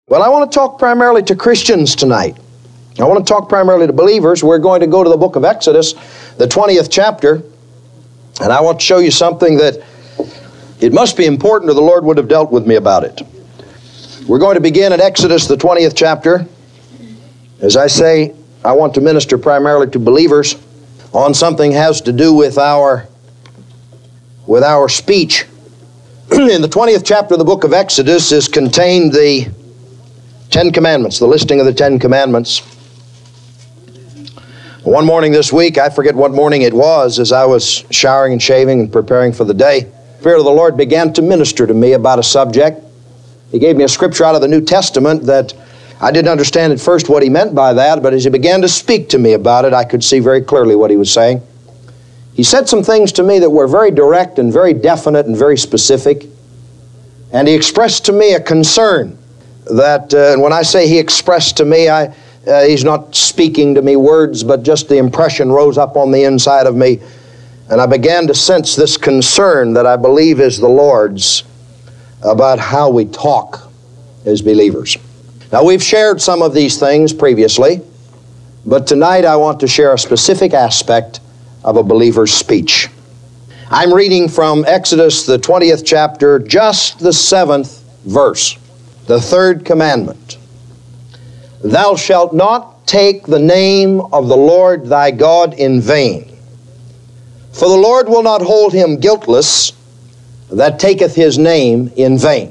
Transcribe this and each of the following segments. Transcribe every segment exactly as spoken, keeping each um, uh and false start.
Well, I want to talk primarily to Christians tonight. I want to talk primarily to believers. We're going to go to the book of Exodus, the twentieth chapter, and I want to show you something that it must be important or the Lord would have dealt with me about it. We're going to begin at Exodus, the twentieth chapter. As I say, I want to minister primarily to believers on something that has to do with our, with our speech. In the twentieth chapter of the book of Exodus is contained the Ten Commandments, the listing of the Ten Commandments. One morning this week, I forget what morning it was, as I was showering and shaving and preparing for the day, the Spirit of the Lord began to minister to me about a subject. He gave me a scripture out of the New Testament that I didn't understand at first what he meant by that, but as he began to speak to me about it, I could see very clearly what he was saying. He said some things to me that were very direct and very definite and very specific, and he expressed to me a concern that, uh, and when I say he expressed to me, I, uh, he's not speaking to me words, but just the impression rose up on the inside of me, and I began to sense this concern that I believe is the Lord's about how we talk as believers. Now, we've shared some of these things previously, but tonight I want to share a specific aspect of a believer's speech. I'm reading from Exodus, the twentieth chapter, just the seventh verse. The third commandment. Thou shalt not take the name of the Lord thy God in vain. For the Lord will not hold him guiltless that taketh his name in vain.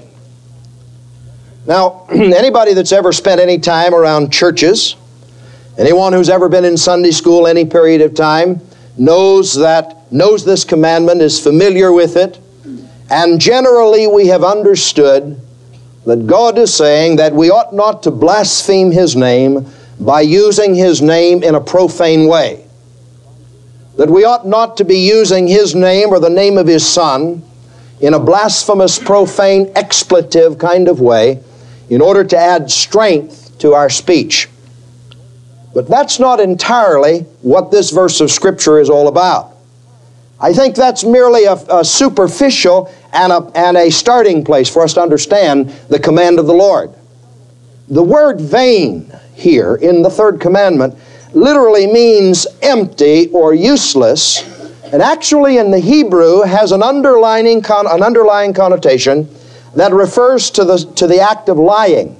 Now, anybody that's ever spent any time around churches, anyone who's ever been in Sunday school any period of time, knows that, knows this commandment, is familiar with it, and generally we have understood that God is saying that we ought not to blaspheme His name by using His name in a profane way. That we ought not to be using His name or the name of His Son in a blasphemous, profane, expletive kind of way in order to add strength to our speech. But that's not entirely what this verse of Scripture is all about. I think that's merely a, a superficial and a, and a starting place for us to understand the command of the Lord. The word vain here in the third commandment literally means empty or useless, and actually in the Hebrew has an underlining con, an underlying connotation that refers to the, to the act of lying.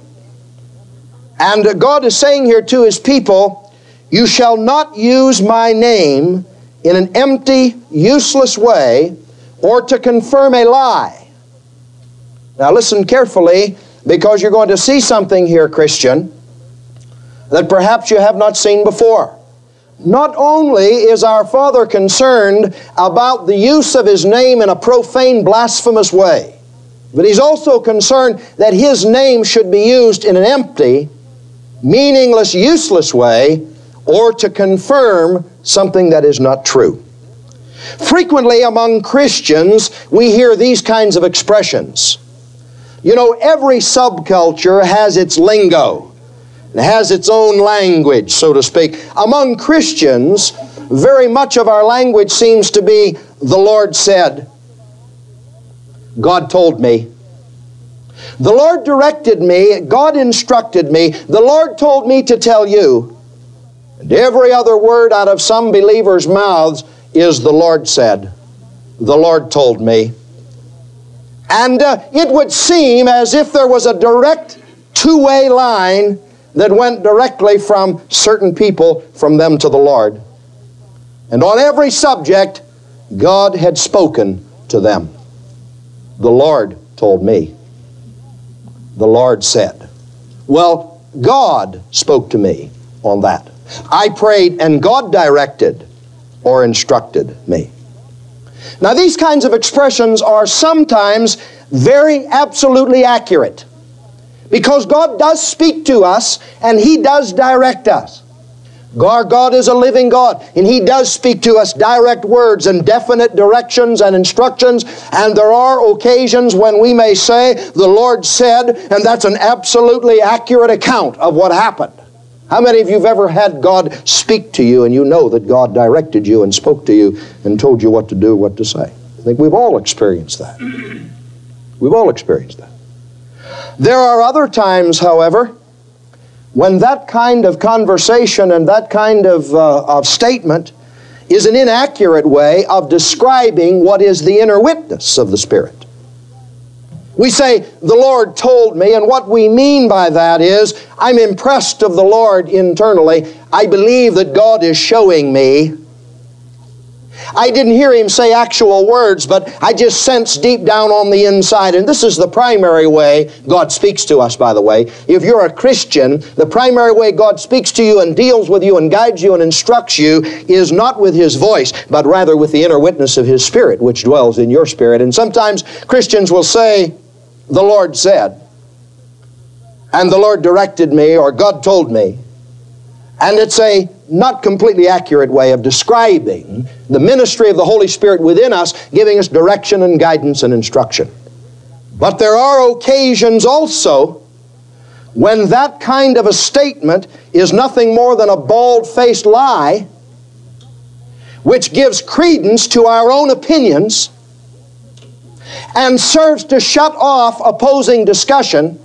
And God is saying here to His people, you shall not use my name in an empty, useless way, or to confirm a lie. Now listen carefully, because you're going to see something here, Christian, that perhaps you have not seen before. Not only is our Father concerned about the use of His name in a profane, blasphemous way, but He's also concerned that His name should be used in an empty, meaningless, useless way, or to confirm something that is not true. Frequently among Christians, we hear these kinds of expressions. You know, every subculture has its lingo, it has its own language, so to speak. Among Christians, very much of our language seems to be, the Lord said, God told me, the Lord directed me, God instructed me, the Lord told me to tell you. And every other word out of some believers' mouths is the Lord said, the Lord told me. And uh, it would seem as if there was a direct two-way line that went directly from certain people, from them to the Lord. And on every subject, God had spoken to them. The Lord told me. The Lord said. Well, God spoke to me on that. I prayed and God directed or instructed me. Now these kinds of expressions are sometimes very absolutely accurate, because God does speak to us and He does direct us. Our God is a living God, and He does speak to us direct words and definite directions and instructions, and there are occasions when we may say, the Lord said, and that's an absolutely accurate account of what happened. How many of you have ever had God speak to you and you know that God directed you and spoke to you and told you what to do, what to say? I think we've all experienced that. We've all experienced that. There are other times, however, when that kind of conversation and that kind of, uh, of statement is an inaccurate way of describing what is the inner witness of the Spirit. We say, the Lord told me, and what we mean by that is, I'm impressed of the Lord internally. I believe that God is showing me. I didn't hear Him say actual words, but I just sense deep down on the inside. And this is the primary way God speaks to us, by the way. If you're a Christian, the primary way God speaks to you and deals with you and guides you and instructs you is not with His voice, but rather with the inner witness of His Spirit, which dwells in your spirit. And sometimes Christians will say, the Lord said, and the Lord directed me, or God told me. And it's a not completely accurate way of describing the ministry of the Holy Spirit within us, giving us direction and guidance and instruction. But there are occasions also when that kind of a statement is nothing more than a bald-faced lie, which gives credence to our own opinions and serves to shut off opposing discussion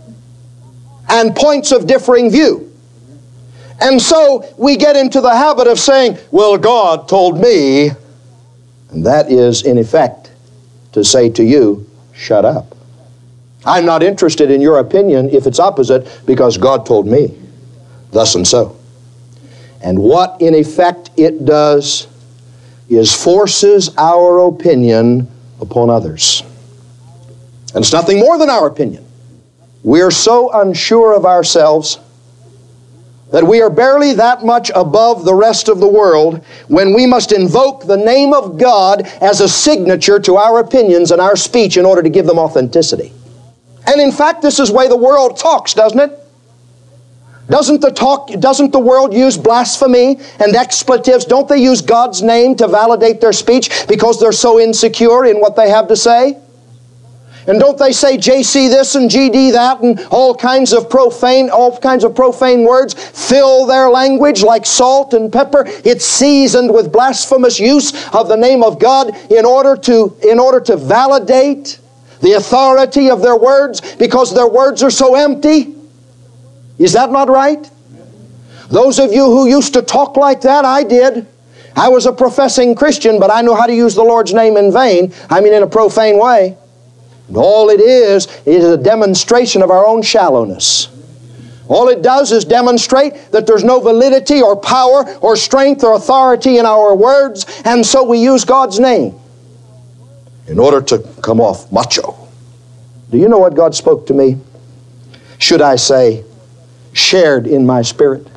and points of differing view. And so we get into the habit of saying, well, God told me. And that is, in effect, to say to you, shut up. I'm not interested in your opinion if it's opposite, because God told me thus and so. And what, in effect, it does is forces our opinion upon others. And it's nothing more than our opinion. We are so unsure of ourselves that we are barely that much above the rest of the world when we must invoke the name of God as a signature to our opinions and our speech in order to give them authenticity. And in fact, this is the way the world talks, doesn't it? Doesn't the talk, doesn't the world use blasphemy and expletives? Don't they use God's name to validate their speech because they're so insecure in what they have to say? And don't they say J C this and G D that and all kinds of profane, all kinds of profane words fill their language like salt and pepper? It's seasoned with blasphemous use of the name of God in order to, in order to validate the authority of their words because their words are so empty. Is that not right? Those of you who used to talk like that, I did. I was a professing Christian, but I knew how to use the Lord's name in vain. I mean in a profane way. And all it is, is a demonstration of our own shallowness. All it does is demonstrate that there's no validity or power or strength or authority in our words, and so we use God's name in order to come off macho. Do you know what God spoke to me? Should I say, shared in my spirit?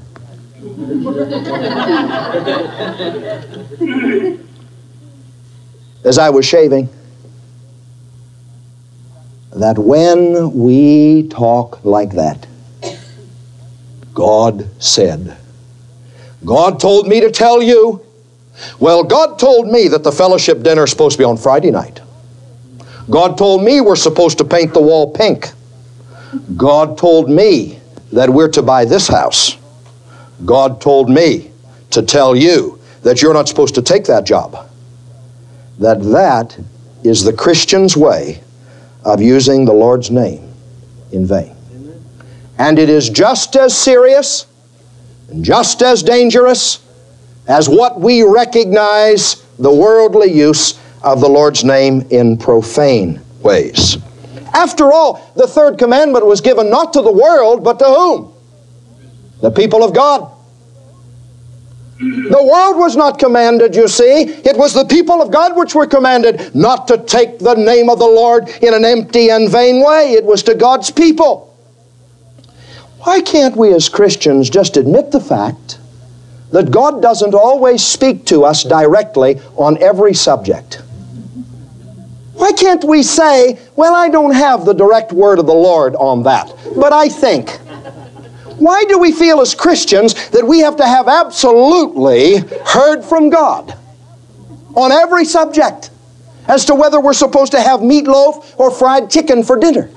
As I was shaving, that when we talk like that, God said, God told me to tell you. Well, God told me that the fellowship dinner is supposed to be on Friday night. God told me we're supposed to paint the wall pink. God told me that we're to buy this house. God told me to tell you that you're not supposed to take that job. That that is the Christian's way of using the Lord's name in vain. Amen. And it is just as serious and just as dangerous as what we recognize the worldly use of the Lord's name in profane ways. After all, the third commandment was given not to the world, but to whom? The people of God. The world was not commanded, you see. It was the people of God which were commanded not to take the name of the Lord in an empty and vain way. It was to God's people. Why can't we as Christians just admit the fact that God doesn't always speak to us directly on every subject? Why can't we say, well, I don't have the direct word of the Lord on that, but I think. Why do we feel as Christians that we have to have absolutely heard from God on every subject as to whether we're supposed to have meatloaf or fried chicken for dinner?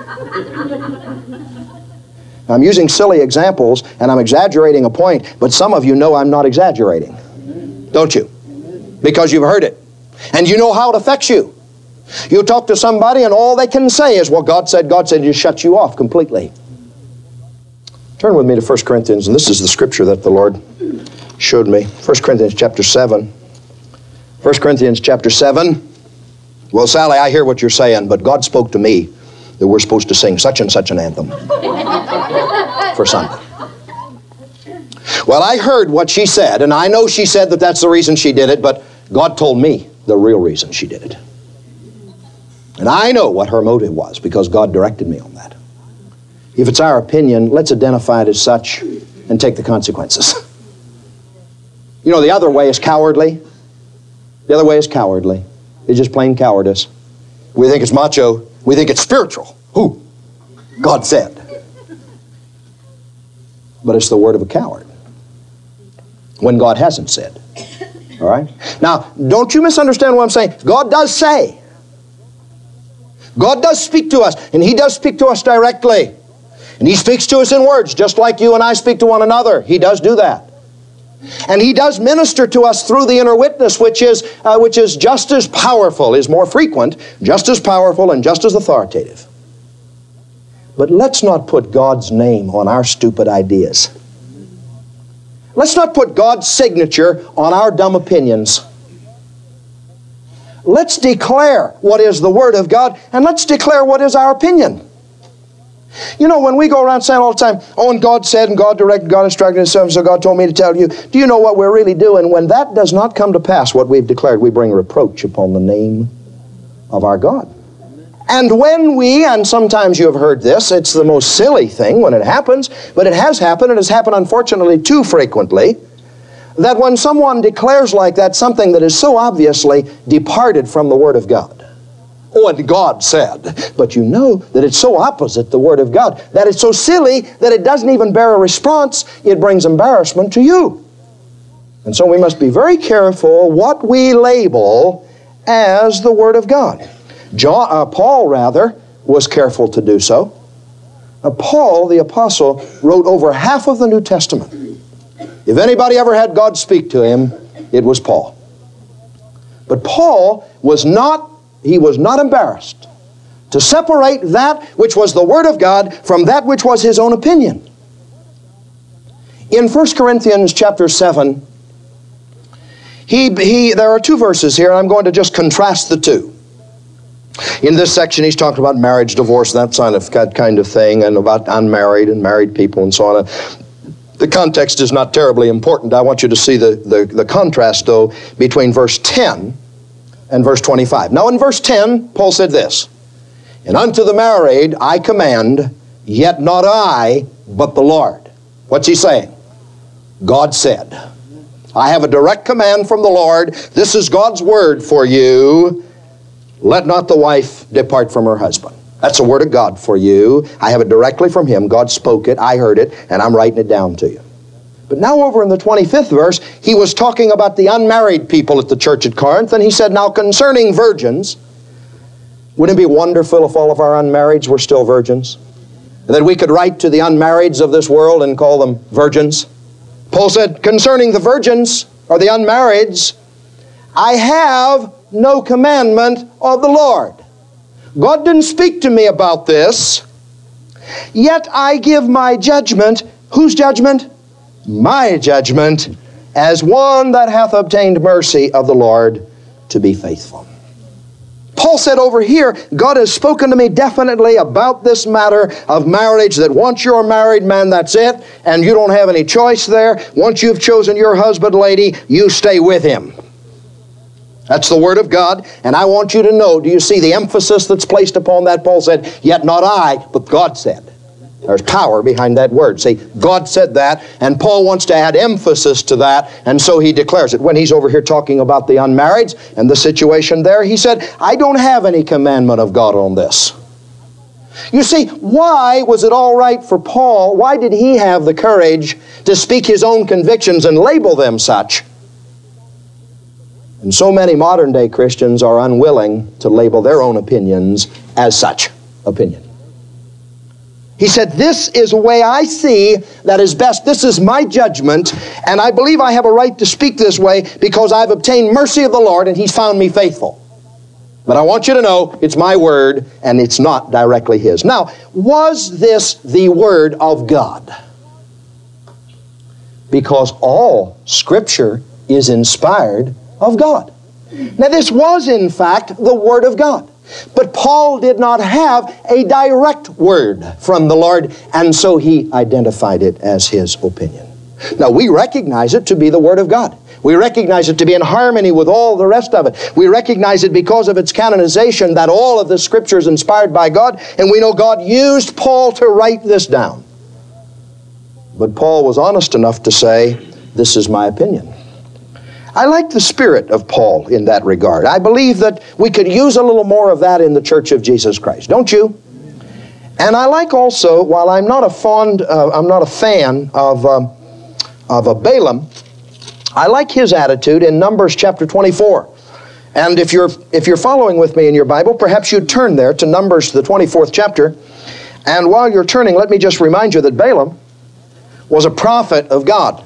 I'm using silly examples and I'm exaggerating a point, but some of you know I'm not exaggerating, don't you? Because you've heard it and you know how it affects you. You talk to somebody and all they can say is, well, God said, God said, it just shuts you off completely. Turn with me to First Corinthians, and this is the scripture that the Lord showed me. First Corinthians chapter seven. First Corinthians chapter seven. Well, Sally, I hear what you're saying, but God spoke to me that we're supposed to sing such and such an anthem for Sunday. Well, I heard what she said, and I know she said that that's the reason she did it, but God told me the real reason she did it. And I know what her motive was, because God directed me on that. If it's our opinion, let's identify it as such and take the consequences. You know, the other way is cowardly. The other way is cowardly. It's just plain cowardice. We think it's macho. We think it's spiritual. Who? God said. But it's the word of a coward when God hasn't said. All right? Now, don't you misunderstand what I'm saying. God does say. God does speak to us, and He does speak to us directly. And He speaks to us in words, just like you and I speak to one another. He does do that. And He does minister to us through the inner witness, which is, uh, which is just as powerful, is more frequent, just as powerful and just as authoritative. But let's not put God's name on our stupid ideas. Let's not put God's signature on our dumb opinions. Let's declare what is the Word of God, and let's declare what is our opinion. You know, when we go around saying all the time, oh, and God said, and God directed, God instructed, and so God told me to tell you, do you know what we're really doing? When that does not come to pass, what we've declared, we bring reproach upon the name of our God. And when we, and sometimes you have heard this, it's the most silly thing when it happens, but it has happened, it has happened unfortunately too frequently, that when someone declares like that something that is so obviously departed from the Word of God. Oh, and God said. But you know that it's so opposite the Word of God, that it's so silly that it doesn't even bear a response. It brings embarrassment to you. And so we must be very careful what we label as the Word of God. John, uh, Paul, rather, was careful to do so. Uh, Paul, the apostle, wrote over half of the New Testament. If anybody ever had God speak to him, it was Paul. But Paul was not, he was not embarrassed to separate that which was the Word of God from that which was his own opinion. In First Corinthians chapter seven, he, he, there are two verses here, and I'm going to just contrast the two. In this section, he's talking about marriage, divorce, that kind of thing, and about unmarried and married people and so on. The context is not terribly important. I want you to see the, the, the contrast, though, between verse ten and verse twenty-five. Now, in verse ten, Paul said this, and unto the married I command, yet not I, but the Lord. What's he saying? God said. I have a direct command from the Lord. This is God's word for you. Let not the wife depart from her husband. That's the word of God for you. I have it directly from Him. God spoke it, I heard it, and I'm writing it down to you. But now over in the twenty-fifth verse, he was talking about the unmarried people at the church at Corinth, and he said, now concerning virgins, wouldn't it be wonderful if all of our unmarrieds were still virgins? And that we could write to the unmarrieds of this world and call them virgins? Paul said, concerning the virgins, or the unmarrieds, I have no commandment of the Lord. God didn't speak to me about this, yet I give my judgment. Whose judgment? My judgment, as one that hath obtained mercy of the Lord to be faithful. Paul said over here, God has spoken to me definitely about this matter of marriage, that once you're married, man, that's it, and you don't have any choice there. Once you've chosen your husband, lady, you stay with him. That's the Word of God, and I want you to know, do you see the emphasis that's placed upon that? Paul said, yet not I, but God said. There's power behind that word. See, God said that, and Paul wants to add emphasis to that, and so he declares it. When he's over here talking about the unmarrieds and the situation there, he said, I don't have any commandment of God on this. You see, why was it all right for Paul? Why did he have the courage to speak his own convictions and label them such? And so many modern day Christians are unwilling to label their own opinions as such opinion. He said, this is a way I see that is best. This is my judgment, and I believe I have a right to speak this way because I've obtained mercy of the Lord and He's found me faithful. But I want you to know it's my word and it's not directly his. Now, was this the word of God? Because all Scripture is inspired of God. Now, this was in fact the word of God. But Paul did not have a direct word from the Lord, and so he identified it as his opinion. Now, we recognize it to be the word of God. We recognize it to be in harmony with all the rest of it. We recognize it because of its canonization that all of the Scripture is inspired by God, and we know God used Paul to write this down. But Paul was honest enough to say, this is my opinion. I like the spirit of Paul in that regard. I believe that we could use a little more of that in the Church of Jesus Christ, don't you? And I like also, while I'm not a fond, uh, I'm not a fan of, um, of a Balaam, I like his attitude in Numbers chapter twenty-four. And if you're, if you're following with me in your Bible, perhaps you'd turn there to Numbers, the twenty-fourth chapter. And while you're turning, let me just remind you that Balaam was a prophet of God.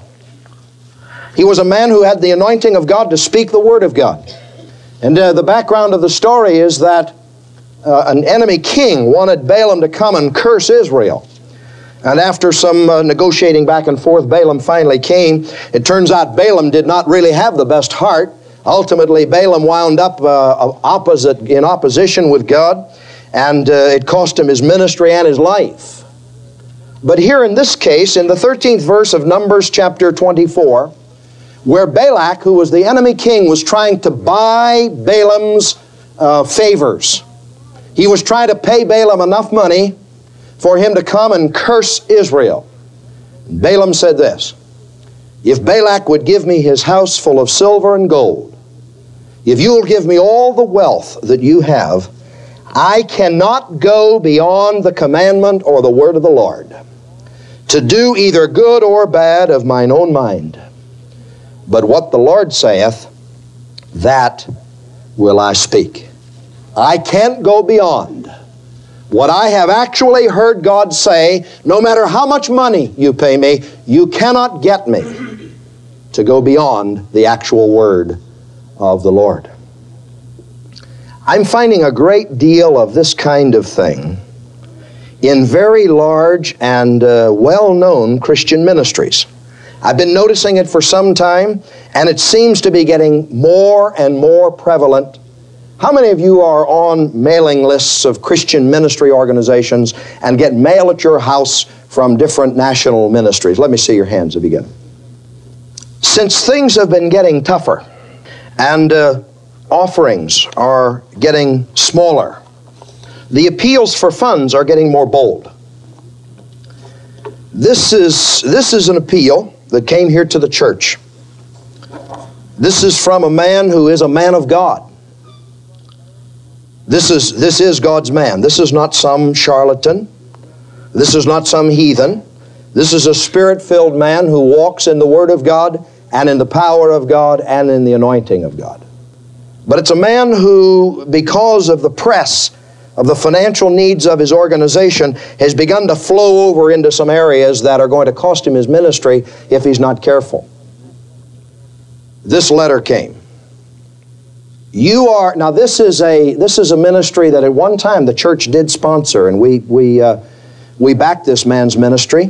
He was a man who had the anointing of God to speak the word of God. And uh, the background of the story is that uh, an enemy king wanted Balaam to come and curse Israel. And after some uh, negotiating back and forth, Balaam finally came. It turns out Balaam did not really have the best heart. Ultimately, Balaam wound up uh, opposite, in opposition with God, and uh, it cost him his ministry and his life. But here in this case, in the thirteenth verse of Numbers chapter twenty-four, where Balak, who was the enemy king, was trying to buy Balaam's uh, favors. He was trying to pay Balaam enough money for him to come and curse Israel. Balaam said this, if Balak would give me his house full of silver and gold, if you'll give me all the wealth that you have, I cannot go beyond the commandment or the word of the Lord, to do either good or bad of mine own mind. But what the Lord saith, that will I speak. I can't go beyond what I have actually heard God say. No matter how much money you pay me, you cannot get me to go beyond the actual word of the Lord. I'm finding a great deal of this kind of thing in very large and uh, well-known Christian ministries. I've been noticing it for some time, and it seems to be getting more and more prevalent. How many of you are on mailing lists of Christian ministry organizations and get mail at your house from different national ministries? Let me see your hands if you get them. Since things have been getting tougher and uh, offerings are getting smaller, the appeals for funds are getting more bold. This is, this is an appeal that came here to the church. This is from a man who is a man of God. This is, this is God's man. This is not some charlatan. This is not some heathen. This is a spirit-filled man who walks in the Word of God and in the power of God and in the anointing of God. But it's a man who, because of the press of the financial needs of his organization, has begun to flow over into some areas that are going to cost him his ministry if he's not careful. This letter came. You are, now this is a, this is a ministry that at one time the church did sponsor, and we, we, uh, we backed this man's ministry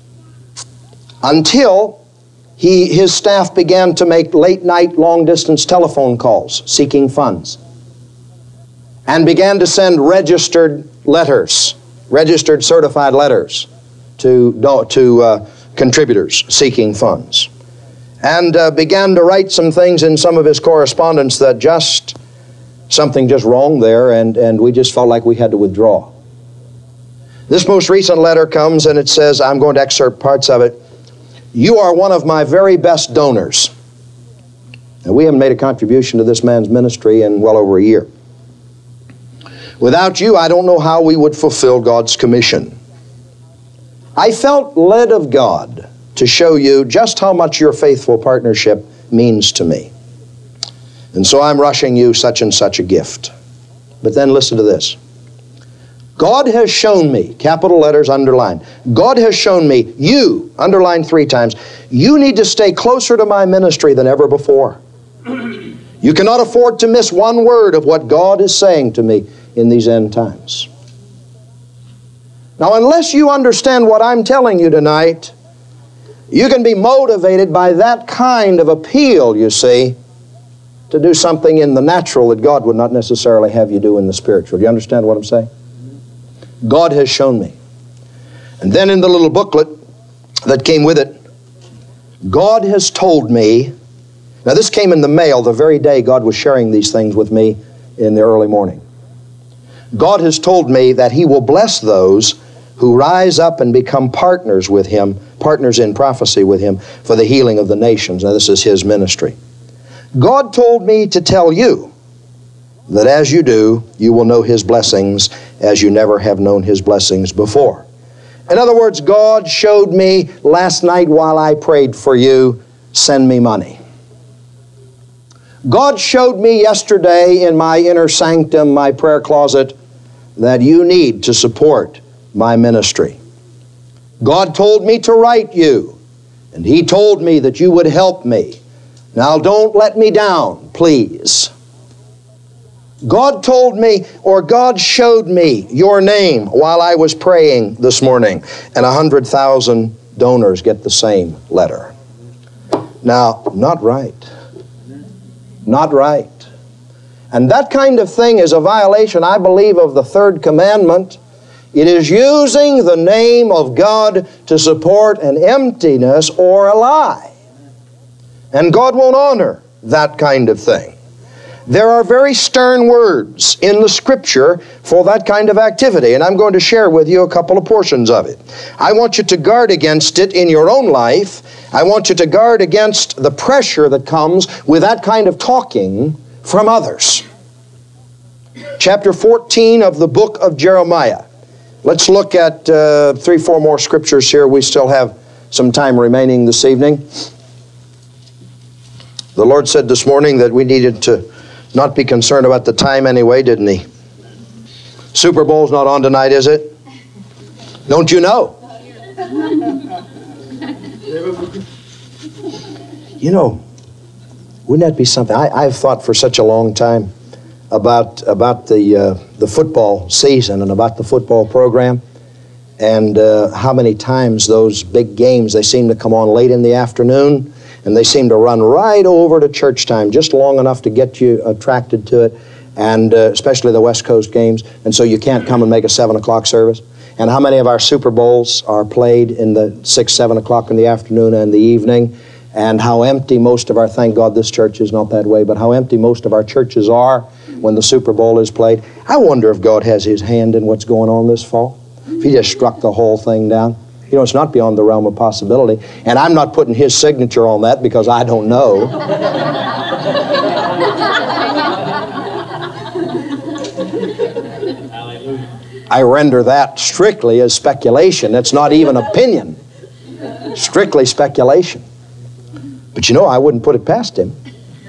until he, his staff began to make late night long distance telephone calls seeking funds, and began to send registered letters, registered certified letters to, to uh, contributors seeking funds. And uh, began to write some things in some of his correspondence that just, something just wrong there, and, and we just felt like we had to withdraw. This most recent letter comes and it says, I'm going to excerpt parts of it, you are one of my very best donors. Now, we haven't made a contribution to this man's ministry in well over a year. Without you, I don't know how we would fulfill God's commission. I felt led of God to show you just how much your faithful partnership means to me. And so I'm rushing you such and such a gift. But then listen to this. God has shown me, capital letters underlined, God has shown me, you, underlined three times, you need to stay closer to my ministry than ever before. You You cannot afford to miss one word of what God is saying to me in these end times. Now, unless you understand what I'm telling you tonight, you can be motivated by that kind of appeal, you see, to do something in the natural that God would not necessarily have you do in the spiritual. Do you understand what I'm saying? God has shown me. And then in the little booklet that came with it, God has told me. Now this came in the mail the very day God was sharing these things with me in the early morning. God has told me that He will bless those who rise up and become partners with Him, partners in prophecy with Him for the healing of the nations. Now this is His ministry. God told me to tell you that as you do, you will know His blessings as you never have known His blessings before. In other words, God showed me last night while I prayed for you, send me money. God showed me yesterday in my inner sanctum, my prayer closet, that you need to support my ministry. God told me to write you, and He told me that you would help me. Now don't let me down, please. God told me, or God showed me your name while I was praying this morning, and a hundred thousand donors get the same letter. Now, not right. Not right. And that kind of thing is a violation, I believe, of the third commandment. It is using the name of God to support an emptiness or a lie. And God won't honor that kind of thing. There are very stern words in the Scripture for that kind of activity, and I'm going to share with you a couple of portions of it. I want you to guard against it in your own life. I want you to guard against the pressure that comes with that kind of talking from others. Chapter fourteen of the book of Jeremiah. Let's look at uh, three, four more scriptures here. We still have some time remaining this evening. The Lord said this morning that we needed to not be concerned about the time anyway, didn't He? Super Bowl's not on tonight, is it? Don't you know? You know, wouldn't that be something? I, I've thought for such a long time about about the uh, the football season and about the football program, and uh, how many times those big games, they seem to come on late in the afternoon, and they seem to run right over to church time, just long enough to get you attracted to it, and uh, especially the West Coast games, and so you can't come and make a seven o'clock service. And how many of our Super Bowls are played in the six, seven o'clock in the afternoon and the evening, and how empty most of our, thank God this church is not that way, but how empty most of our churches are when the Super Bowl is played. I wonder if God has His hand in what's going on this fall. If He just struck the whole thing down. You know, it's not beyond the realm of possibility. And I'm not putting His signature on that because I don't know. I render that strictly as speculation. It's not even opinion. Strictly speculation. But you know, I wouldn't put it past Him.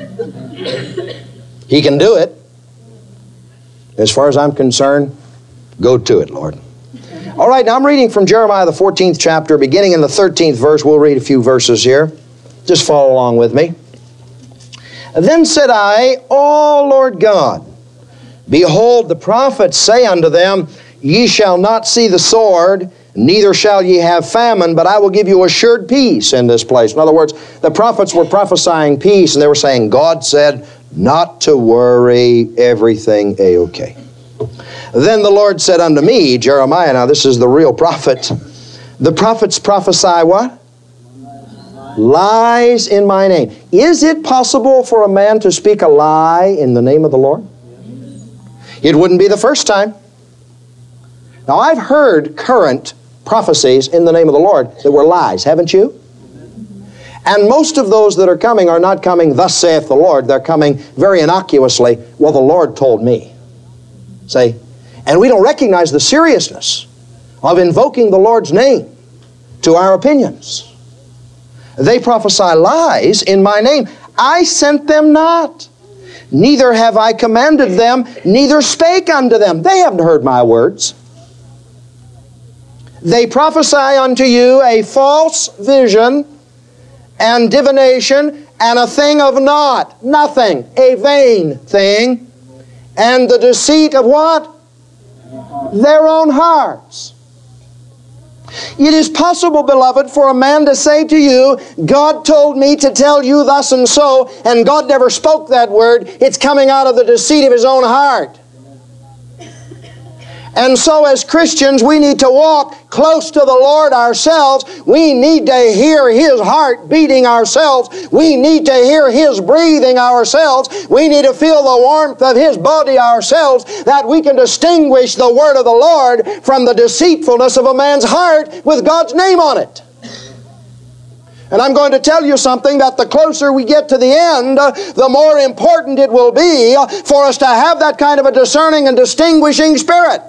He can do it. As far as I'm concerned, go to it, Lord. All right, now I'm reading from Jeremiah, the fourteenth chapter, beginning in the thirteenth verse. We'll read a few verses here. Just follow along with me. Then said I, O Lord God, behold, the prophets say unto them, Ye shall not see the sword, neither shall ye have famine, but I will give you assured peace in this place. In other words, the prophets were prophesying peace, and they were saying, God said not to worry, everything A-okay. Then the Lord said unto me, Jeremiah, now this is the real prophet, the prophets prophesy what? Lies in my name. Is it possible for a man to speak a lie in the name of the Lord? It wouldn't be the first time. Now, I've heard current prophecies in the name of the Lord that were lies, haven't you? And most of those that are coming are not coming, thus saith the Lord. They're coming very innocuously, well, the Lord told me. See? And we don't recognize the seriousness of invoking the Lord's name to our opinions. They prophesy lies in my name. I sent them not. Neither have I commanded them, neither spake unto them. They haven't heard my words. They prophesy unto you a false vision and divination and a thing of naught, nothing, a vain thing, and the deceit of what? Their own hearts. It is possible, beloved, for a man to say to you, God told me to tell you thus and so, and God never spoke that word. It's coming out of the deceit of his own heart. And so as Christians, we need to walk close to the Lord ourselves. We need to hear His heart beating ourselves. We need to hear His breathing ourselves. We need to feel the warmth of His body ourselves, that we can distinguish the word of the Lord from the deceitfulness of a man's heart with God's name on it. And I'm going to tell you something, that the closer we get to the end, uh, the more important it will be uh, for us to have that kind of a discerning and distinguishing spirit.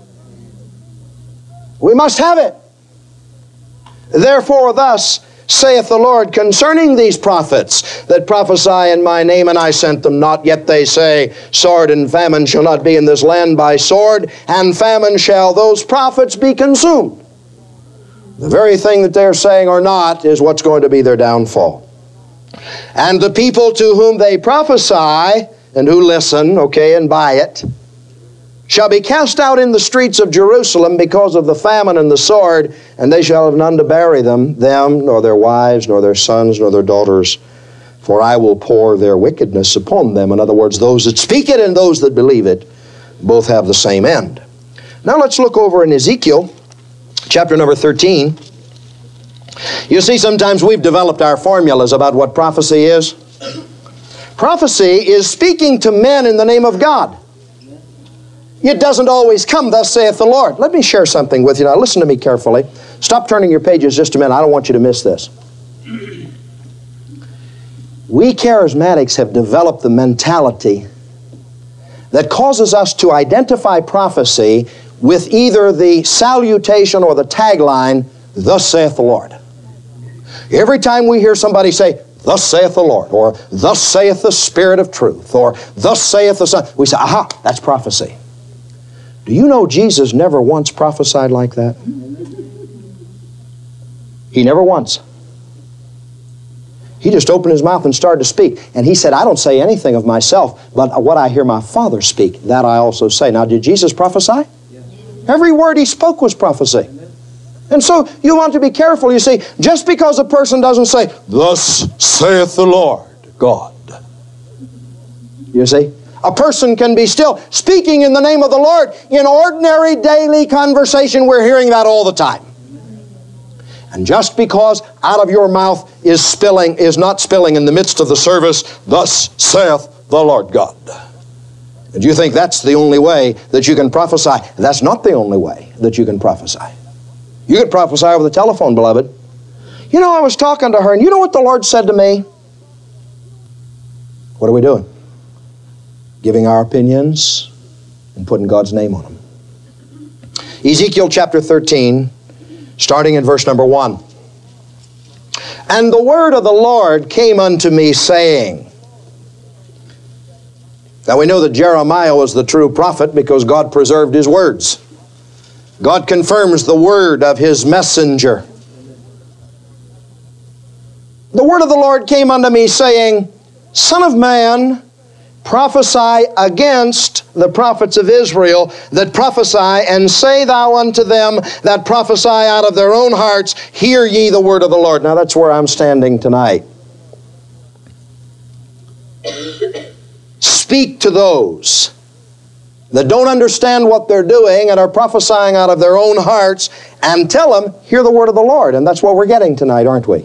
We must have it. Therefore, thus saith the Lord concerning these prophets that prophesy in my name, and I sent them not, yet they say, sword and famine shall not be in this land. By sword and famine shall those prophets be consumed. The very thing that they're saying or not is what's going to be their downfall. And the people to whom they prophesy and who listen, okay, and buy it, shall be cast out in the streets of Jerusalem because of the famine and the sword, and they shall have none to bury them, them, nor their wives, nor their sons, nor their daughters, for I will pour their wickedness upon them. In other words, those that speak it and those that believe it both have the same end. Now let's look over in Ezekiel, chapter number thirteen. You see, sometimes we've developed our formulas about what prophecy is. Prophecy is speaking to men in the name of God. It doesn't always come, thus saith the Lord. Let me share something with you. Now listen to me carefully. Stop turning your pages just a minute. I don't want you to miss this. We charismatics have developed the mentality that causes us to identify prophecy with either the salutation or the tagline, thus saith the Lord. Every time we hear somebody say, thus saith the Lord, or thus saith the Spirit of truth, or thus saith the Son, we say, aha, that's prophecy. Do you know Jesus never once prophesied like that? He never once. He just opened his mouth and started to speak. And he said, I don't say anything of myself, but what I hear my Father speak, that I also say. Now, did Jesus prophesy? Yes. Every word he spoke was prophecy. And so you want to be careful. You see, just because a person doesn't say, thus saith the Lord God. You see? A person can be still speaking in the name of the Lord. In ordinary daily conversation, we're hearing that all the time. And just because out of your mouth is spilling, is not spilling in the midst of the service, thus saith the Lord God. And you think that's the only way that you can prophesy? That's not the only way that you can prophesy. You could prophesy over the telephone, beloved. You know, I was talking to her, and you know what the Lord said to me? What are we doing? Giving our opinions and putting God's name on them. Ezekiel chapter thirteen, starting in verse number one. And the word of the Lord came unto me, saying. Now we know that Jeremiah was the true prophet because God preserved his words. God confirms the word of his messenger. The word of the Lord came unto me, saying, Son of man, prophesy against the prophets of Israel that prophesy, and say thou unto them that prophesy out of their own hearts, hear ye the word of the Lord. Now that's where I'm standing tonight. Speak to those that don't understand what they're doing and are prophesying out of their own hearts, and tell them, hear the word of the Lord. And that's what we're getting tonight, aren't we?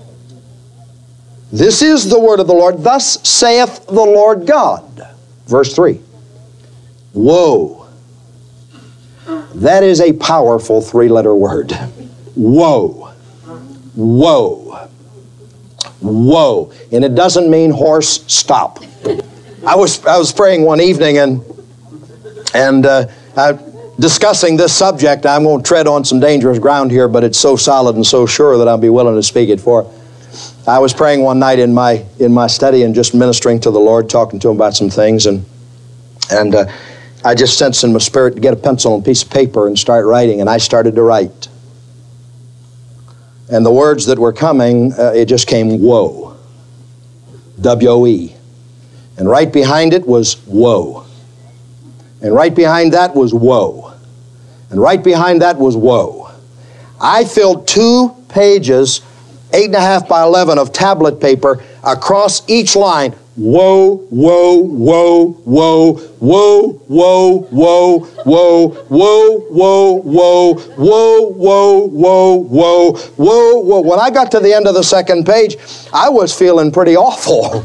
This is the word of the Lord. Thus saith the Lord God. Verse three. Woe. That is a powerful three-letter word. Woe. Woe. Woe. And it doesn't mean horse stop. I was, I was praying one evening and, and uh, I, discussing this subject. I'm going to tread on some dangerous ground here, but it's so solid and so sure that I'll be willing to speak it for. I was praying one night in my in my study and just ministering to the Lord, talking to Him about some things, and and uh, I just sensed in my spirit to get a pencil and a piece of paper and start writing, and I started to write. And the words that were coming, uh, it just came, woe. W O E. And right behind it was woe. And right behind that was woe. And right behind that was woe. I filled two pages, eight and a half by eleven of tablet paper across each line. Woe, woe, woe, woe, woe, woe, woe, woe, woe, woe, woe, woe, woe, woe, woe, woe, woe. When I got to the end of the second page, I was feeling pretty awful.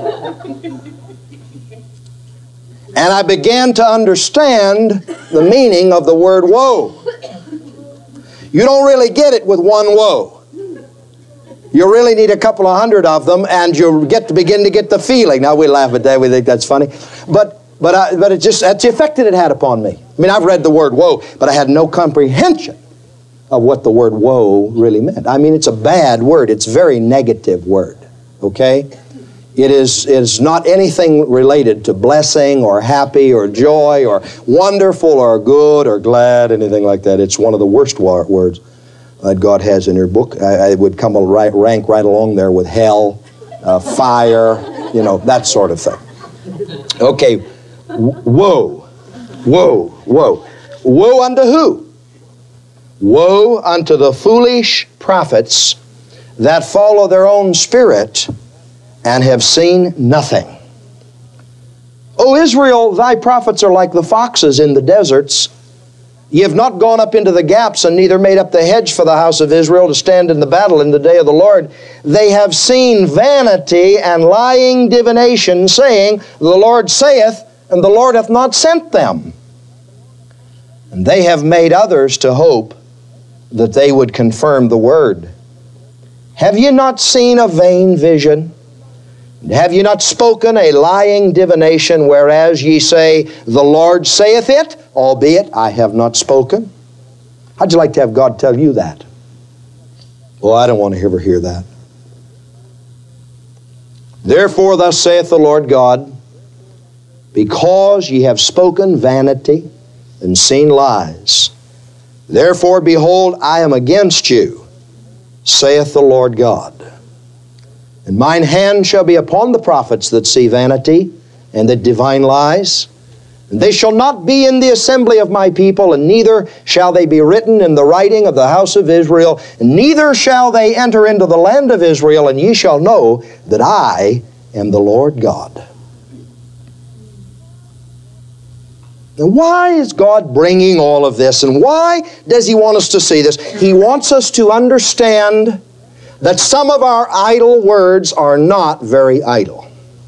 And I began to understand the meaning of the word woe. You don't really get it with one woe. You really need a couple of hundred of them, and you get to begin to get the feeling. Now we laugh at that; we think that's funny, but but I, but it just that's the effect that it had upon me. I mean, I've read the word woe, but I had no comprehension of what the word woe really meant. I mean, it's a bad word. It's a very negative word. Okay, it is it is not anything related to blessing or happy or joy or wonderful or good or glad, anything like that. It's one of the worst words that God has in your book. I, I would come right, rank right along there with hell, uh, fire, you know, that sort of thing. Okay, woe, woe, woe. Woe unto who? Woe unto the foolish prophets that follow their own spirit and have seen nothing. O Israel, thy prophets are like the foxes in the deserts. Ye have not gone up into the gaps, and neither made up the hedge for the house of Israel to stand in the battle in the day of the Lord. They have seen vanity and lying divination, saying, the Lord saith, and the Lord hath not sent them. And they have made others to hope that they would confirm the word. Have ye not seen a vain vision? Have ye not spoken a lying divination, whereas ye say, the Lord saith it, albeit I have not spoken? How'd you like to have God tell you that? Well, I don't want to ever hear that. Therefore, thus saith the Lord God, because ye have spoken vanity and seen lies, therefore, behold, I am against you, saith the Lord God. And mine hand shall be upon the prophets that see vanity and that divine lies. And they shall not be in the assembly of my people, and neither shall they be written in the writing of the house of Israel, and neither shall they enter into the land of Israel, and ye shall know that I am the Lord God. Now, why is God bringing all of this, and why does He want us to see this? He wants us to understand that some of our idle words are not very idle.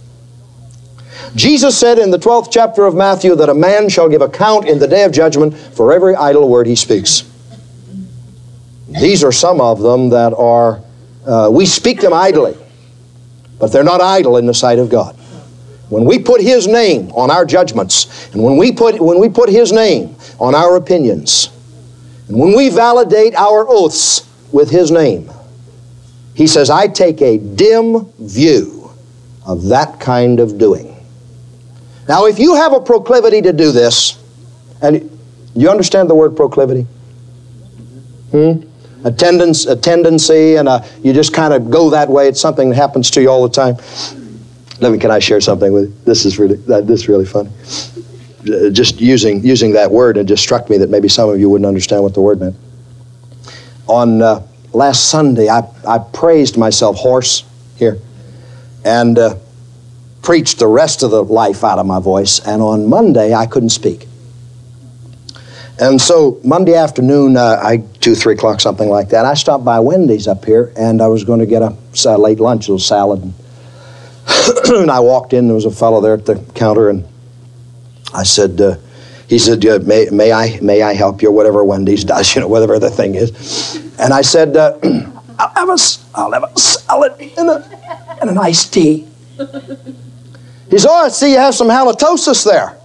Jesus said in the twelfth chapter of Matthew that a man shall give account in the day of judgment for every idle word he speaks. These are some of them that are, uh, we speak them idly, but they're not idle in the sight of God. When we put His name on our judgments, and when we put, when we put His name on our opinions, and when we validate our oaths with His name, He says, I take a dim view of that kind of doing. Now, if you have a proclivity to do this, and you understand the word proclivity? Hmm? A, tendence, a tendency, and a, you just kind of go that way. It's something that happens to you all the time. Let me, can I share something with you? This is really, this is really funny. Just using, using that word, it just struck me that maybe some of you wouldn't understand what the word meant. On uh, last Sunday, I, I praised myself hoarse here, and uh, preached the rest of the life out of my voice, and on Monday I couldn't speak. And so Monday afternoon, uh, I two, three o'clock, something like that, I stopped by Wendy's up here, and I was going to get a, a late lunch, a little salad. And, and I walked in, there was a fellow there at the counter, and I said, uh, he said, yeah, may, may, I, may I help you, or whatever Wendy's does, you know, whatever the thing is. And I said, uh, I'll, have a, I'll have a salad and a, and an iced tea. He said, oh, I see you have some halitosis there.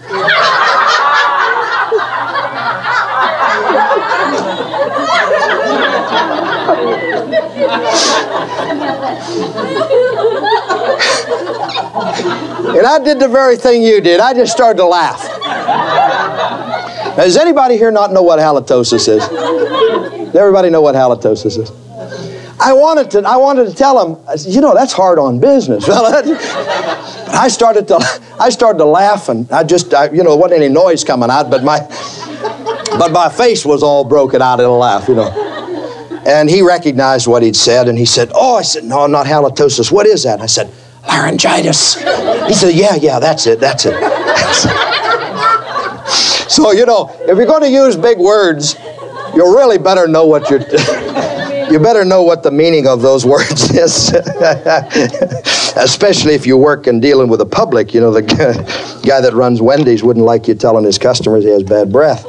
And I did the very thing you did. I just started to laugh. Now, does anybody here not know what halitosis is? Does everybody know what halitosis is? I wanted to, I wanted to tell him, I said, you know, that's hard on business. Well, I started to, I started to laugh, and I just, I, you know, wasn't any noise coming out, but my, but my face was all broken out in a laugh, you know. And he recognized what he'd said, and he said, oh, I said, no, not halitosis. What is that? And I said, laryngitis. He said, yeah, yeah, that's it, that's it. That's it. So, you know, if you're going to use big words, you really better know what you're, you better know what the meaning of those words is. Especially if you work and dealing with the public. You know, the guy that runs Wendy's wouldn't like you telling his customers he has bad breath.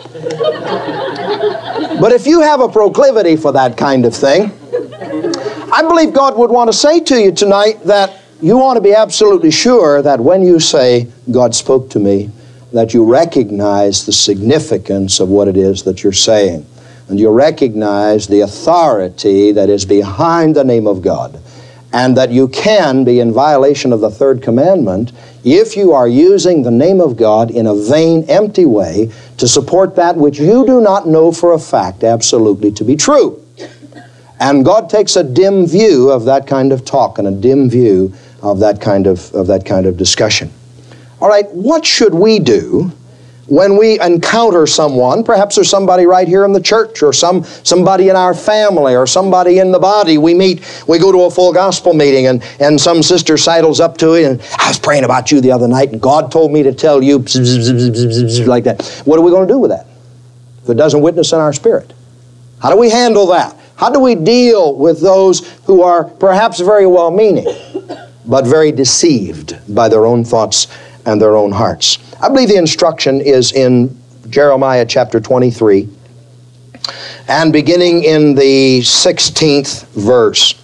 But if you have a proclivity for that kind of thing, I believe God would want to say to you tonight that you want to be absolutely sure that when you say, God spoke to me, that you recognize the significance of what it is that you're saying. And you recognize the authority that is behind the name of God. And that you can be in violation of the third commandment if you are using the name of God in a vain, empty way to support that which you do not know for a fact absolutely to be true. And God takes a dim view of that kind of talk and a dim view of that kind of, of that kind of discussion. All right, what should we do when we encounter someone? Perhaps there's somebody right here in the church, or some somebody in our family, or somebody in the body. We meet, we go to a full gospel meeting, and, and some sister sidles up to you, and I was praying about you the other night, and God told me to tell you, bzz, bzz, bzz, bzz, bzz, like that. What are we going to do with that if it doesn't witness in our spirit? How do we handle that? How do we deal with those who are perhaps very well-meaning, but very deceived by their own thoughts and their own hearts? I believe the instruction is in Jeremiah chapter twenty-three, and beginning in the sixteenth verse.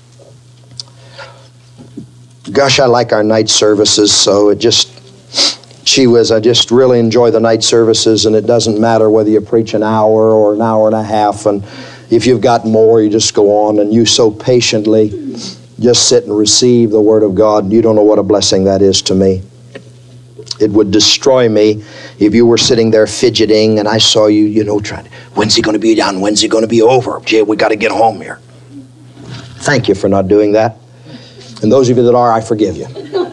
Gosh, I like our night services, so it just, gee whiz, I just really enjoy the night services, and it doesn't matter whether you preach an hour or an hour and a half, and if you've got more, you just go on, and you so patiently just sit and receive the Word of God. You don't know what a blessing that is to me. It would destroy me if you were sitting there fidgeting and I saw you, you know, trying to, when's he going to be done? When's he going to be over? Gee, we got to get home here. Thank you for not doing that. And those of you that are, I forgive you.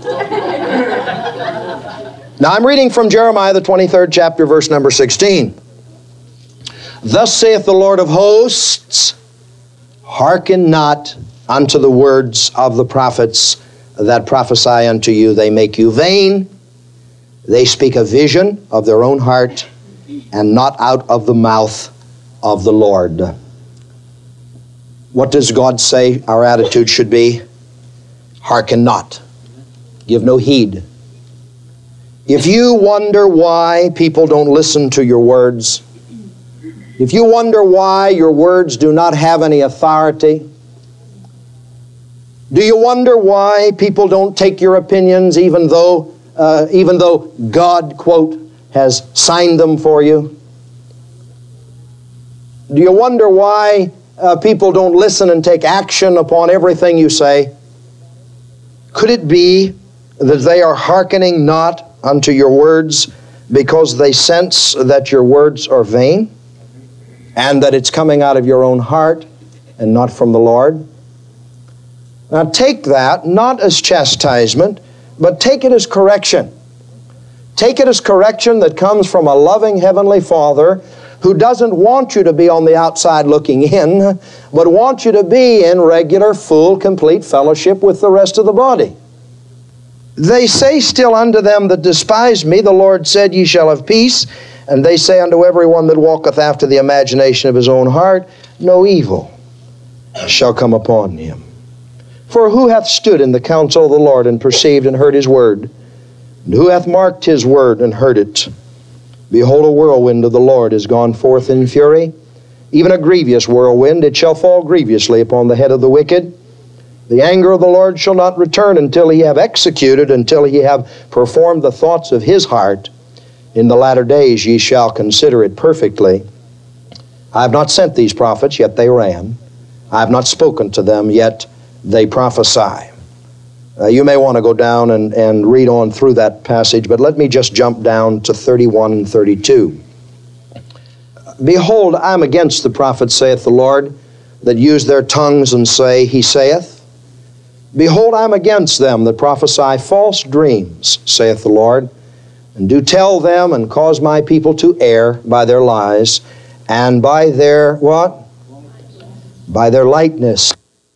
Now I'm reading from Jeremiah, the twenty-third chapter, verse number sixteen. Thus saith the Lord of hosts, hearken not unto the words of the prophets that prophesy unto you. They make you vain. They speak a vision of their own heart, and not out of the mouth of the Lord. What does God say our attitude should be? Hearken not. Give no heed. If you wonder why people don't listen to your words, if you wonder why your words do not have any authority, do you wonder why people don't take your opinions even though Uh, even though God, quote, has signed them for you? Do you wonder why uh, people don't listen and take action upon everything you say? Could it be that they are hearkening not unto your words because they sense that your words are vain and that it's coming out of your own heart and not from the Lord? Now take that not as chastisement, but take it as correction. Take it as correction that comes from a loving Heavenly Father who doesn't want you to be on the outside looking in, but wants you to be in regular, full, complete fellowship with the rest of the body. They say still unto them that despise me, the Lord said, ye shall have peace. And they say unto every one that walketh after the imagination of his own heart, no evil shall come upon him. For who hath stood in the counsel of the Lord, and perceived and heard his word? And who hath marked his word and heard it? Behold, a whirlwind of the Lord is gone forth in fury, even a grievous whirlwind. It shall fall grievously upon the head of the wicked. The anger of the Lord shall not return until he have executed, until he have performed the thoughts of his heart. In the latter days ye shall consider it perfectly. I have not sent these prophets, yet they ran. I have not spoken to them, yet they prophesy. Uh, you may want to go down and, and read on through that passage, but let me just jump down to thirty-one and thirty-two. Behold, I am against the prophets, saith the Lord, that use their tongues and say, He saith, Behold, I am against them that prophesy false dreams, saith the Lord, and do tell them and cause my people to err by their lies, and by their, what? By their lightness.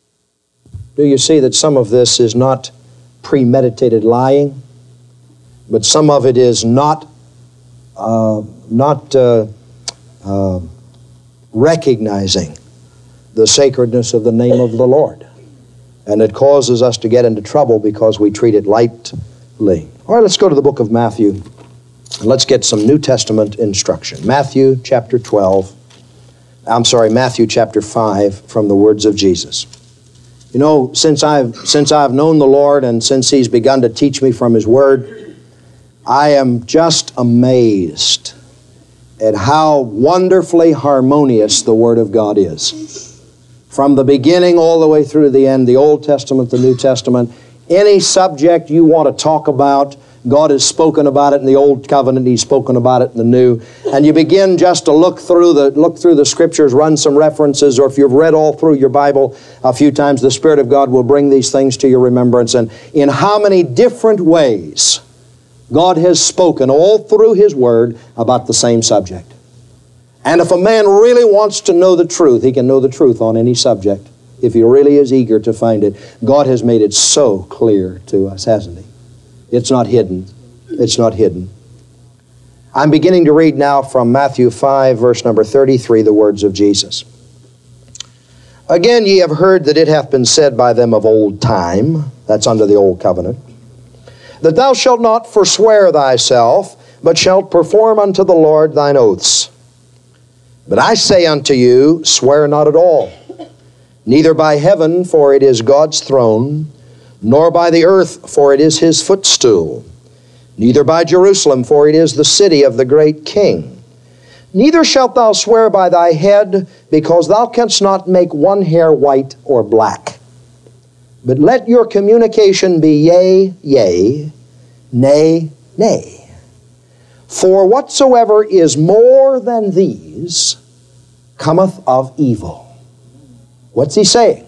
Do you see that some of this is not premeditated lying, but some of it is not, uh, not uh, uh, recognizing the sacredness of the name of the Lord. And it causes us to get into trouble because we treat it lightly. All right, let's go to the book of Matthew. And let's get some New Testament instruction. Matthew chapter twelve. I'm sorry, Matthew chapter five, from the words of Jesus. You know, since I've, since I've known the Lord and since He's begun to teach me from His Word, I am just amazed at how wonderfully harmonious the Word of God is. From the beginning all the way through the end, the Old Testament, the New Testament, any subject you want to talk about, God has spoken about it in the Old Covenant, He's spoken about it in the New. And you begin just to look through the look through the Scriptures, run some references, or if you've read all through your Bible a few times, the Spirit of God will bring these things to your remembrance. And in how many different ways God has spoken all through His Word about the same subject. And if a man really wants to know the truth, he can know the truth on any subject, if he really is eager to find it. God has made it so clear to us, hasn't He? It's not hidden. It's not hidden. I'm beginning to read now from Matthew five, verse number thirty-three, the words of Jesus. Again, ye have heard that it hath been said by them of old time, that's under the Old Covenant, that thou shalt not forswear thyself, but shalt perform unto the Lord thine oaths. But I say unto you, swear not at all, neither by heaven, for it is God's throne, nor by the earth, for it is His footstool, neither by Jerusalem, for it is the city of the great King. Neither shalt thou swear by thy head, because thou canst not make one hair white or black. But let your communication be yea, yea, nay, nay. For whatsoever is more than these cometh of evil. What's He saying?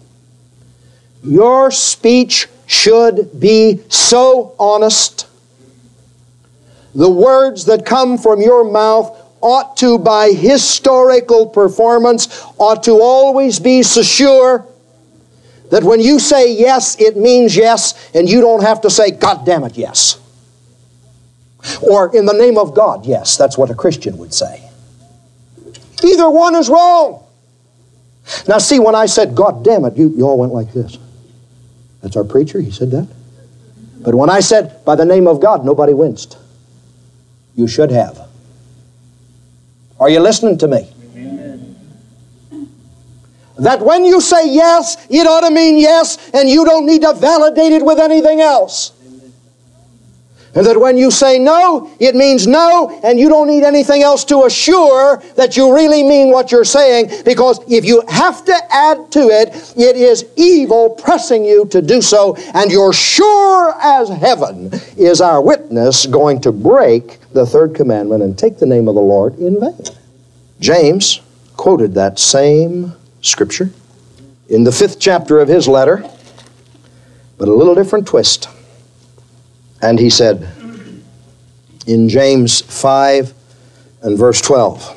Your speech should be so honest. The words that come from your mouth ought to, by historical performance, ought to always be so sure that when you say yes, it means yes, and you don't have to say, God damn it, yes. Or, in the name of God, yes. That's what a Christian would say. Either one is wrong. Now see, when I said, God damn it, you, you all went like this. That's our preacher, he said that. But when I said, by the name of God, nobody winced. You should have. Are you listening to me? Amen. That when you say yes, it ought to mean yes, and you don't need to validate it with anything else. And that when you say no, it means no, and you don't need anything else to assure that you really mean what you're saying, because if you have to add to it, it is evil pressing you to do so, and you're sure as heaven is our witness going to break the third commandment and take the name of the Lord in vain. James quoted that same scripture in the fifth chapter of his letter, but a little different twist. And he said in James five and verse twelve,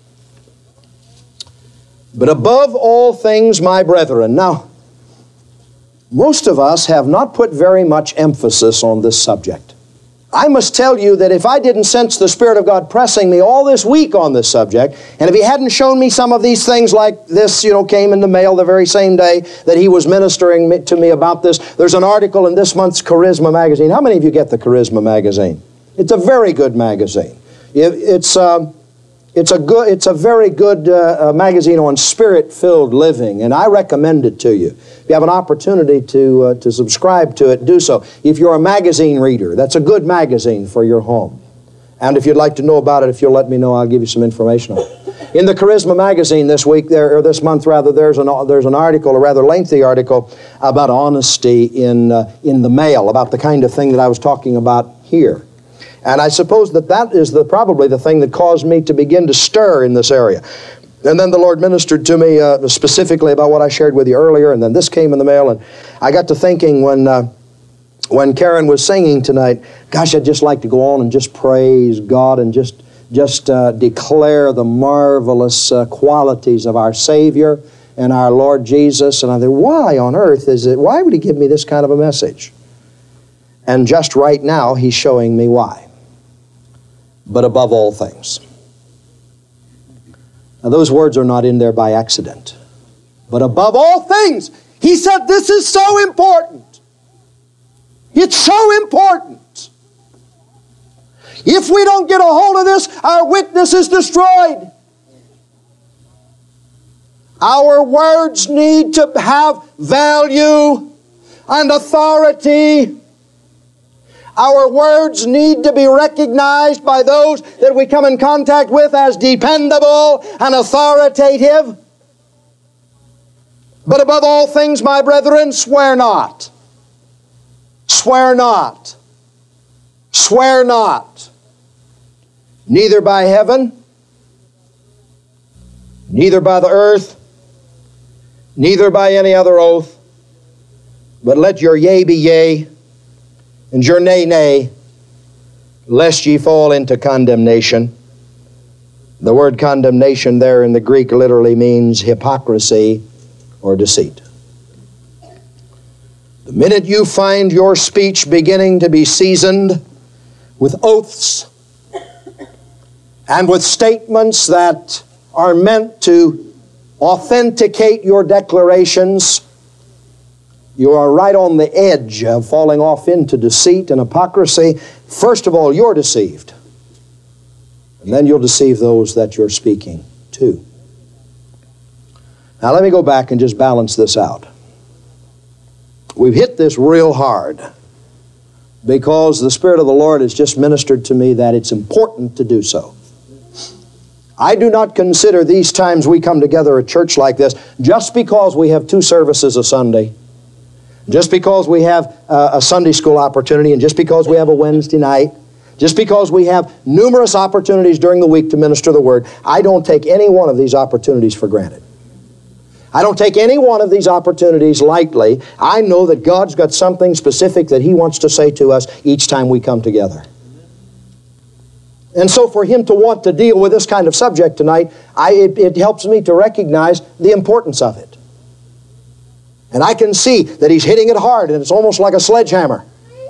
but above all things, my brethren. Now, most of us have not put very much emphasis on this subject. I must tell you that if I didn't sense the Spirit of God pressing me all this week on this subject, and if He hadn't shown me some of these things like this, you know, came in the mail the very same day that He was ministering to me about this. There's an article in this month's Charisma magazine. How many of you get the Charisma magazine? It's a very good magazine. It's, um, it's, a, good, it's a very good uh, uh, magazine on Spirit-filled living, and I recommend it to you. If you have an opportunity to, uh, to subscribe to it, do so. If you're a magazine reader, that's a good magazine for your home. And if you'd like to know about it, if you'll let me know, I'll give you some information on it. In the Charisma magazine this week, there, or this month rather, there's an, there's an article, a rather lengthy article, about honesty in, uh, in the mail, about the kind of thing that I was talking about here. And I suppose that that is the, probably the thing that caused me to begin to stir in this area. And then the Lord ministered to me uh, specifically about what I shared with you earlier, and then this came in the mail, and I got to thinking when uh, when Karen was singing tonight, gosh, I'd just like to go on and just praise God and just just uh, declare the marvelous uh, qualities of our Savior and our Lord Jesus. And I thought, why on earth is it, why would He give me this kind of a message? And just right now, He's showing me why. But above all things. Now, those words are not in there by accident. But above all things, He said this is so important. It's so important. If we don't get a hold of this, our witness is destroyed. Our words need to have value and authority. Our words need to be recognized by those that we come in contact with as dependable and authoritative. But above all things, my brethren, swear not. Swear not. Swear not. Neither by heaven, neither by the earth, neither by any other oath, but let your yea be yea, and your nay, nay, lest ye fall into condemnation. The word condemnation there in the Greek literally means hypocrisy or deceit. The minute you find your speech beginning to be seasoned with oaths and with statements that are meant to authenticate your declarations, you are right on the edge of falling off into deceit and hypocrisy. First of all, you're deceived. And then you'll deceive those that you're speaking to. Now let me go back and just balance this out. We've hit this real hard because the Spirit of the Lord has just ministered to me that it's important to do so. I do not consider these times we come together at church like this just because we have two services a Sunday, just because we have uh, a Sunday school opportunity, and just because we have a Wednesday night, just because we have numerous opportunities during the week to minister the Word. I don't take any one of these opportunities for granted. I don't take any one of these opportunities lightly. I know that God's got something specific that He wants to say to us each time we come together. And so for Him to want to deal with this kind of subject tonight, I, it, it helps me to recognize the importance of it. And I can see that He's hitting it hard, and it's almost like a sledgehammer.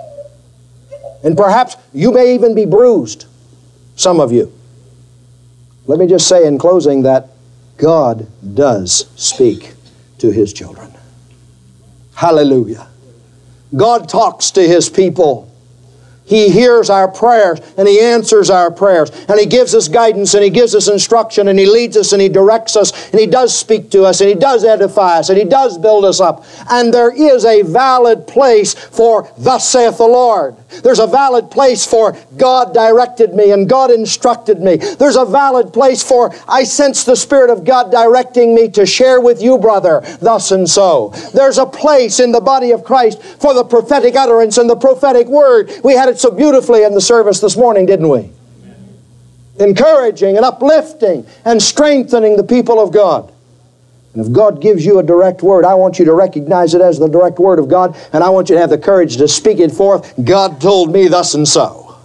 And perhaps you may even be bruised, some of you. Let me just say in closing that God does speak to His children. Hallelujah. God talks to His people. He hears our prayers and He answers our prayers, and He gives us guidance and He gives us instruction and He leads us and He directs us and He does speak to us and He does edify us and He does build us up. And there is a valid place for thus saith the Lord. There's a valid place for God directed me and God instructed me. There's a valid place for I sense the Spirit of God directing me to share with you, brother, thus and so. There's a place in the body of Christ for the prophetic utterance and the prophetic word. We had it so beautifully in the service this morning, didn't we? Encouraging and uplifting and strengthening the people of God. And if God gives you a direct word, I want you to recognize it as the direct word of God, and I want you to have the courage to speak it forth. God told me thus and so.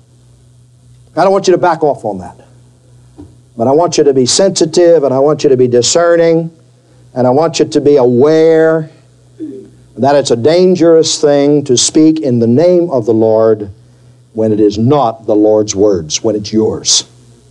I don't want you to back off on that. But I want you to be sensitive, and I want you to be discerning, and I want you to be aware that it's a dangerous thing to speak in the name of the Lord when it is not the Lord's words, when it's yours.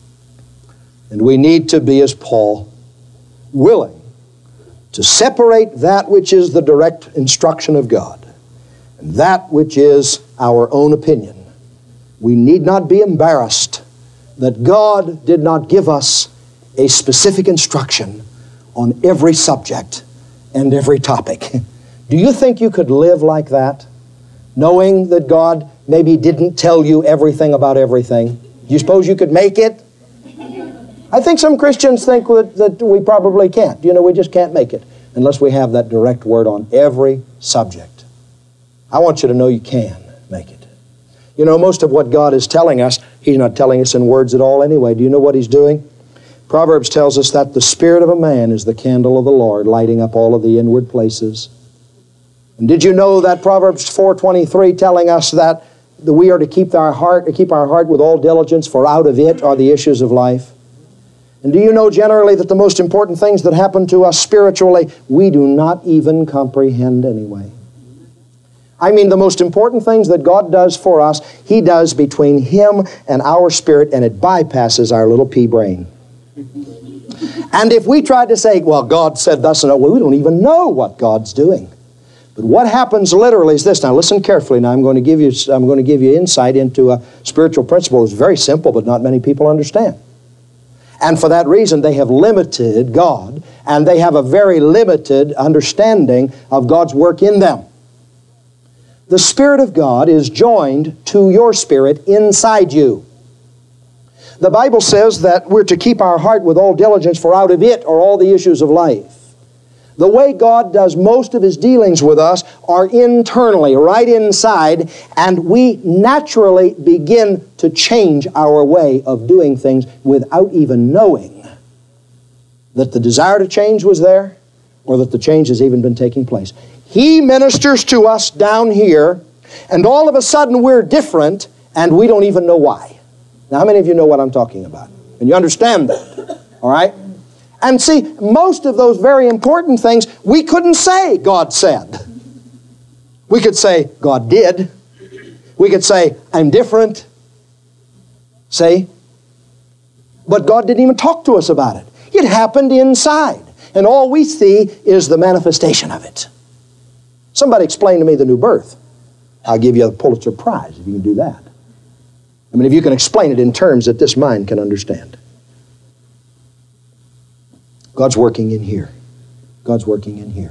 And we need to be, as Paul, willing to separate that which is the direct instruction of God and that which is our own opinion. We need not be embarrassed that God did not give us a specific instruction on every subject and every topic. Do you think you could live like that, knowing that God maybe didn't tell you everything about everything? Do you suppose you could make it? I think some Christians think that, that we probably can't. You know, we just can't make it unless we have that direct word on every subject. I want you to know you can make it. You know, most of what God is telling us, He's not telling us in words at all anyway. Do you know what He's doing? Proverbs tells us that the spirit of a man is the candle of the Lord, lighting up all of the inward places. And did you know that Proverbs four twenty-three telling us that we are to keep our heart, to keep our heart with all diligence, for out of it are the issues of life? And do you know generally that the most important things that happen to us spiritually, we do not even comprehend anyway? I mean, the most important things that God does for us, He does between Him and our spirit, and it bypasses our little pea brain. And if we tried to say, well, God said thus and that, well, we don't even know what God's doing. But what happens literally is this. Now listen carefully. Now I'm going to give you, I'm going to give you insight into a spiritual principle. It's very simple, but not many people understand. And for that reason, they have limited God, and they have a very limited understanding of God's work in them. The Spirit of God is joined to your spirit inside you. The Bible says that we're to keep our heart with all diligence, for out of it are all the issues of life. The way God does most of His dealings with us are internally, right inside, and we naturally begin to change our way of doing things without even knowing that the desire to change was there or that the change has even been taking place. He ministers to us down here, and all of a sudden we're different, and we don't even know why. Now, how many of you know what I'm talking about? And you understand that, all right? And see, most of those very important things, we couldn't say God said. We could say God did. We could say, I'm different. See? But God didn't even talk to us about it. It happened inside. And all we see is the manifestation of it. Somebody explain to me the new birth. I'll give you a Pulitzer Prize if you can do that. I mean, if you can explain it in terms that this mind can understand. God's working in here. God's working in here.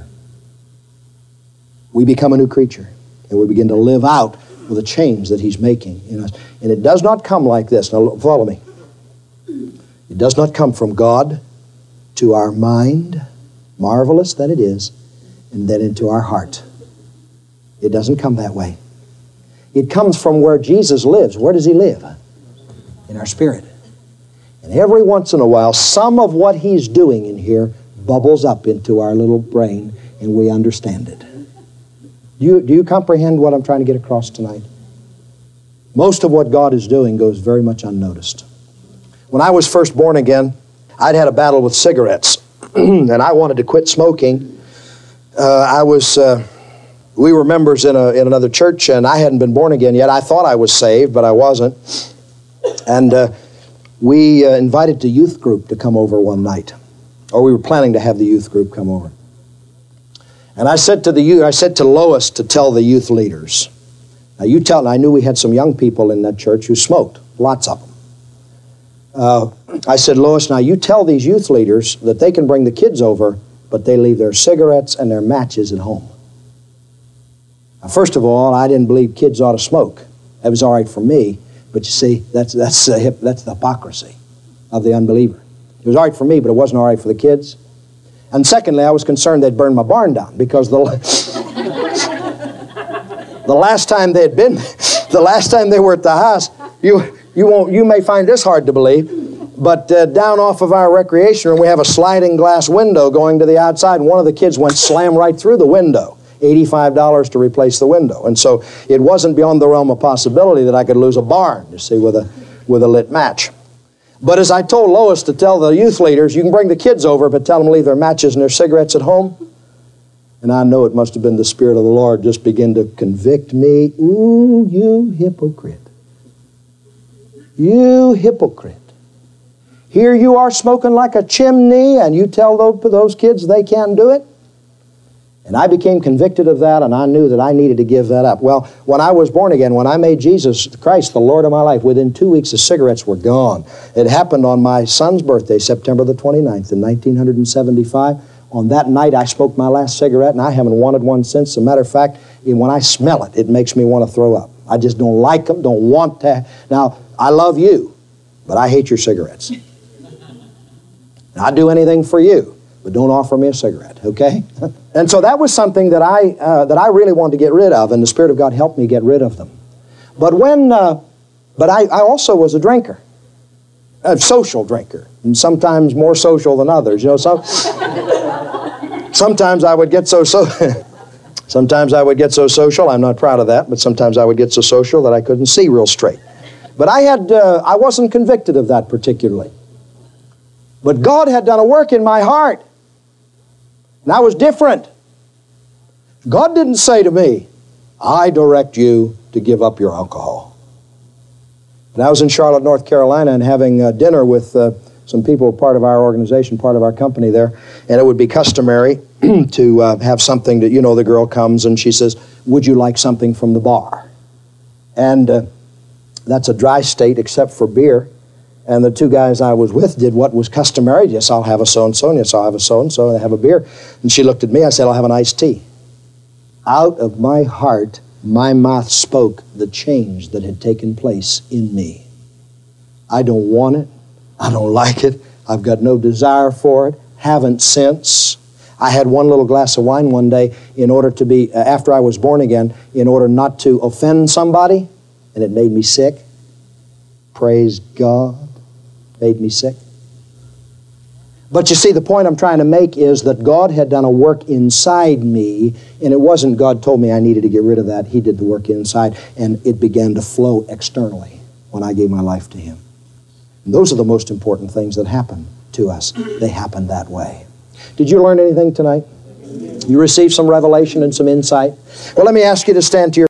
We become a new creature, and we begin to live out with a change that He's making in us. And it does not come like this. Now, follow me. It does not come from God to our mind, marvelous that it is, and then into our heart. It doesn't come that way. It comes from where Jesus lives. Where does He live? In our spirit. And every once in a while, some of what He's doing in here bubbles up into our little brain, and we understand it. Do you, do you comprehend what I'm trying to get across tonight? Most of what God is doing goes very much unnoticed. When I was first born again, I'd had a battle with cigarettes, and I wanted to quit smoking. Uh, I was... Uh, We were members in, a, in another church, and I hadn't been born again yet. I thought I was saved, but I wasn't. And uh, we uh, invited the youth group to come over one night. Or we were planning to have the youth group come over. And I said to the youth, I said to Lois to tell the youth leaders. Now you tell, and I knew we had some young people in that church who smoked, lots of them. Uh, I said, Lois, now you tell these youth leaders that they can bring the kids over, but they leave their cigarettes and their matches at home. Now, first of all, I didn't believe kids ought to smoke. That was all right for me, but you see, that's that's uh, hip, that's the hypocrisy of the unbeliever. It was all right for me, but it wasn't all right for the kids. And secondly, I was concerned they'd burn my barn down, because the the last time they'd been, the last time they were at the house, you you won't you may find this hard to believe, but uh, down off of our recreation room, we have a sliding glass window going to the outside, and one of the kids went slam right through the window. eighty-five dollars to replace the window. And so it wasn't beyond the realm of possibility that I could lose a barn, you see, with a, with a lit match. But as I told Lois to tell the youth leaders, you can bring the kids over, but tell them to leave their matches and their cigarettes at home. And I know it must have been the Spirit of the Lord just begin to convict me. Ooh, you hypocrite. You hypocrite. Here you are smoking like a chimney, and you tell those kids they can't do it? And I became convicted of that, and I knew that I needed to give that up. Well, when I was born again, when I made Jesus Christ the Lord of my life, within two weeks the cigarettes were gone. It happened on my son's birthday, September the twenty-ninth in nineteen seventy-five. On that night I smoked my last cigarette, and I haven't wanted one since. As a matter of fact, when I smell it, it makes me want to throw up. I just don't like them, don't want to. Now, I love you, but I hate your cigarettes. I'd do anything for you, but don't offer me a cigarette, okay? And so that was something that I, uh, that I really wanted to get rid of, and the Spirit of God helped me get rid of them. But when, uh, but I, I also was a drinker. A social drinker, and sometimes more social than others. You know, some, sometimes I would get so so. Sometimes I would get so social. I'm not proud of that, but sometimes I would get so social that I couldn't see real straight. But I had, uh, I wasn't convicted of that particularly. But God had done a work in my heart, and I was different. God didn't say to me, "I direct you to give up your alcohol." And I was in Charlotte, North Carolina, and having uh, dinner with uh, some people, part of our organization, part of our company there, and it would be customary to uh, have something that, you know, the girl comes and she says, "Would you like something from the bar?" And uh, that's a dry state except for beer. And the two guys I was with did what was customary. Yes, I'll have a so-and-so, and yes, I'll have a so-and-so, and I have a beer. And she looked at me, I said, "I'll have an iced tea." Out of my heart, my mouth spoke the change that had taken place in me. I don't want it. I don't like it. I've got no desire for it. Haven't since. I had one little glass of wine one day in order to be, uh, after I was born again, in order not to offend somebody, and it made me sick. Praise God. Made me sick. But you see, the point I'm trying to make is that God had done a work inside me, and it wasn't God told me I needed to get rid of that. He did the work inside, and it began to flow externally when I gave my life to Him. And those are the most important things that happen to us. They happen that way. Did you learn anything tonight? You received some revelation and some insight? Well, let me ask you to stand to your